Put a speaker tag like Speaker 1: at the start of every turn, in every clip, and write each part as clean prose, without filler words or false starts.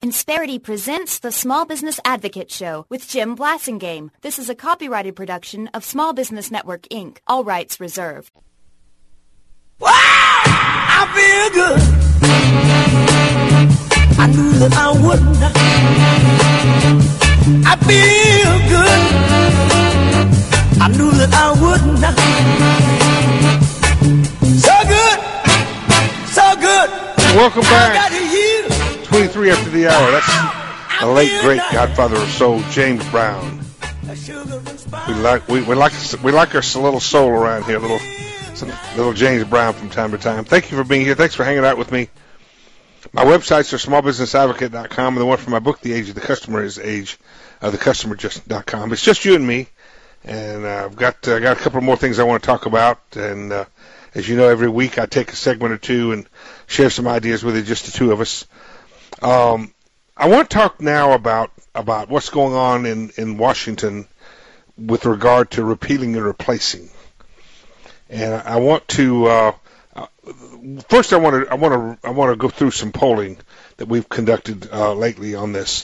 Speaker 1: Insperity presents the Small Business Advocate Show with Jim Blasingame. This is a copyrighted production of Small Business Network, Inc. All rights reserved.
Speaker 2: Wow! I feel good. I knew that I wouldn't. I feel good. I knew that I wouldn't. So good. So good.
Speaker 3: Welcome back. 23 after the hour. That's the late great Godfather of Soul, James Brown. We like our little soul around here, little James Brown from time to time. Thank you for being here. Thanks for hanging out with me. My websites are smallbusinessadvocate.com, and the one for my book, The Age of the Customer, is ageofthecustomer.com. It's just you and me, and I've got a couple more things I want to talk about. And as you know, every week I take a segment or two and share some ideas with you, just the two of us. I want to talk now about what's going on in Washington with regard to repealing and replacing. And I want to first I want to go through some polling that we've conducted lately on this.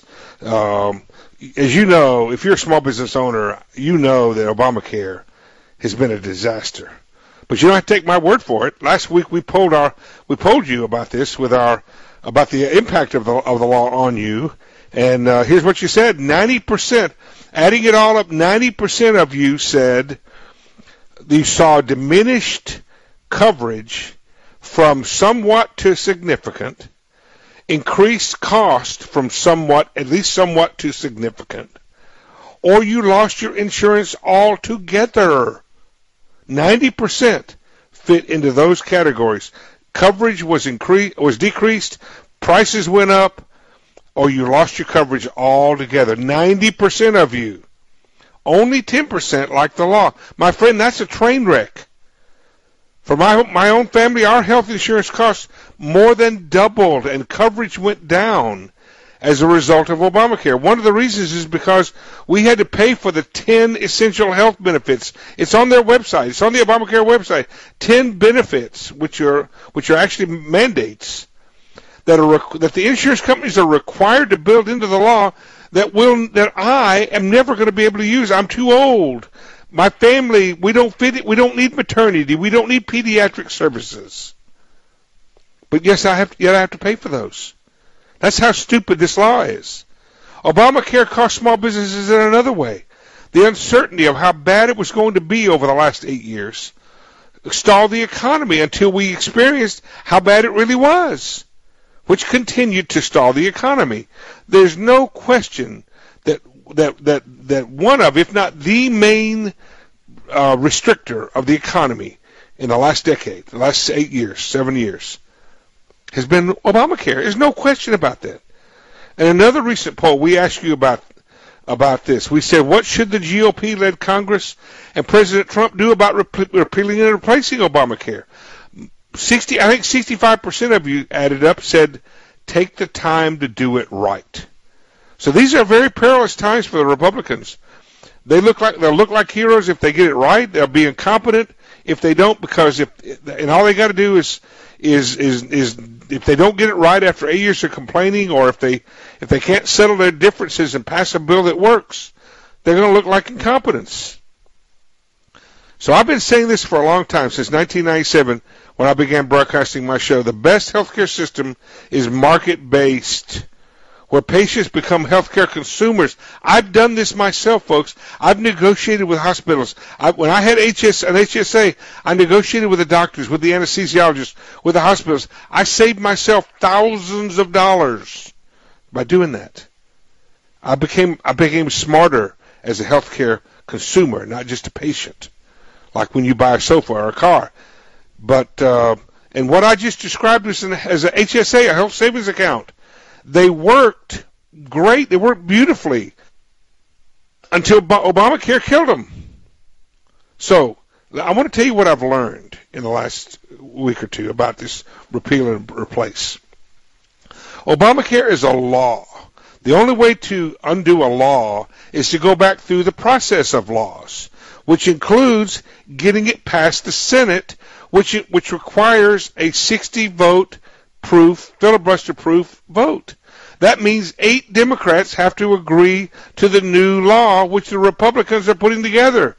Speaker 3: As you know, if you're a small business owner, you know that Obamacare has been a disaster. But you don't have to take my word for it. Last week we polled you about this about the impact of the law on you, and here's what you said: 90%. Adding it all up, 90% of you said you saw diminished coverage from somewhat to significant, increased cost from at least somewhat to significant, or you lost your insurance altogether. 90% fit into those categories. Coverage was decreased, prices went up, or you lost your coverage altogether. 90% of you. Only 10% like the law. My friend, that's a train wreck. For my own family, our health insurance costs more than doubled, and coverage went down as a result of Obamacare. One of the reasons is because we had to pay for the 10 essential health benefits. It's on their website. It's on the Obamacare website. 10 benefits, which are actually mandates that the insurance companies are required to build into the law that I am never going to be able to use. I'm too old. My family, we don't fit it. We don't need maternity. We don't need pediatric services. But yes, I have to pay for those. That's how stupid this law is. Obamacare cost small businesses in another way. The uncertainty of how bad it was going to be over the last 8 years stalled the economy until we experienced how bad it really was, which continued to stall the economy. There's no question that one of, if not the main restrictor of the economy in the last decade, the last 8 years, 7 years, has been Obamacare. There's no question about that. And another recent poll, we asked you about this. We said, what should the GOP-led Congress and President Trump do about repealing and replacing Obamacare? I think 65% of you added up said, take the time to do it right. So these are very perilous times for the Republicans. They'll look like heroes if they get it right. They'll be incompetent if they don't, because and all they got to do is if they don't get it right after 8 years of complaining, or if they can't settle their differences and pass a bill that works, they're going to look like incompetents. So I've been saying this for a long time, since 1997, when I began broadcasting my show. The best healthcare system is market-based, where patients become healthcare consumers. I've done this myself, folks. I've negotiated with hospitals. When I had an HSA, I negotiated with the doctors, with the anesthesiologists, with the hospitals. I saved myself thousands of dollars by doing that. I became smarter as a healthcare consumer, not just a patient, like when you buy a sofa or a car. But and what I just described as an HSA, a health savings account, they worked great. They worked beautifully until Obamacare killed them. So I want to tell you what I've learned in the last week or two about this repeal and replace. Obamacare is a law. The only way to undo a law is to go back through the process of laws, which includes getting it past the Senate, which requires a 60-vote proof, filibuster-proof vote. that means 8 Democrats have to agree to the new law which the Republicans are putting together.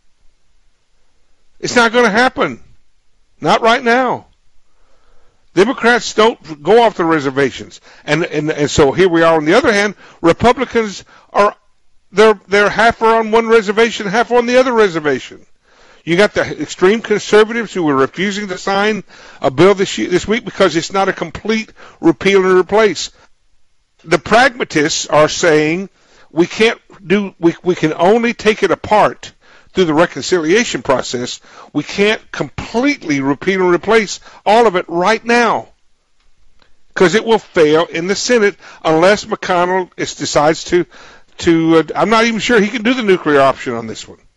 Speaker 3: It's not going to happen. Not right now. Democrats don't go off the reservations. And so here we are on the other hand, Republicans they're half are on one reservation, half on the other reservation. You got the extreme conservatives who are refusing to sign a bill this week because it's not a complete repeal and replace. The pragmatists are saying we can only take it apart through the reconciliation process. We can't completely repeal and replace all of it right now because it will fail in the Senate unless McConnell decides to I'm not even sure he can do the nuclear option on this one.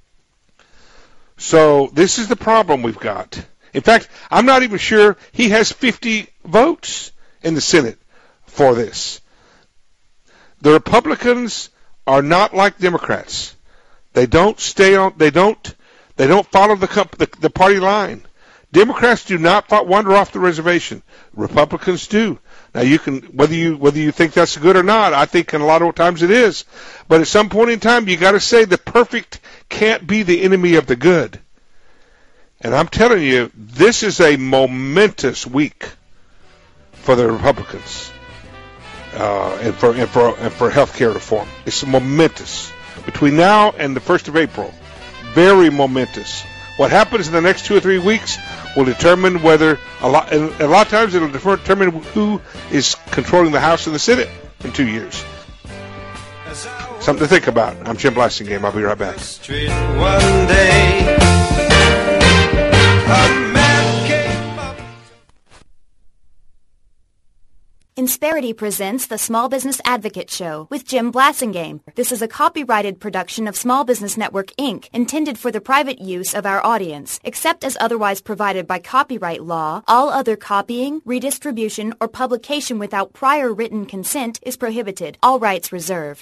Speaker 3: So this is the problem we've got. In fact, I'm not even sure he has 50 votes in the Senate for this. The Republicans are not like Democrats. They don't stay on. They don't follow the party line. Democrats do not wander off the reservation. Republicans do. Now you can whether you think that's good or not. I think in a lot of times it is. But at some point in time, you got to say the perfect can't be the enemy of the good. And I'm telling you, this is a momentous week for the Republicans and for health care reform. It's momentous. Between now and the 1st of April, very momentous. What happens in the next 2 or 3 weeks will determine whether a lot of times it'll determine who is controlling the House and the Senate in 2 years. Something to think about. I'm Jim Blasingame. I'll be right back.
Speaker 2: One day, a man came up.
Speaker 1: Insperity presents the Small Business Advocate Show with Jim Blasingame. This is a copyrighted production of Small Business Network, Inc., intended for the private use of our audience. Except as otherwise provided by copyright law, all other copying, redistribution, or publication without prior written consent is prohibited. All rights reserved.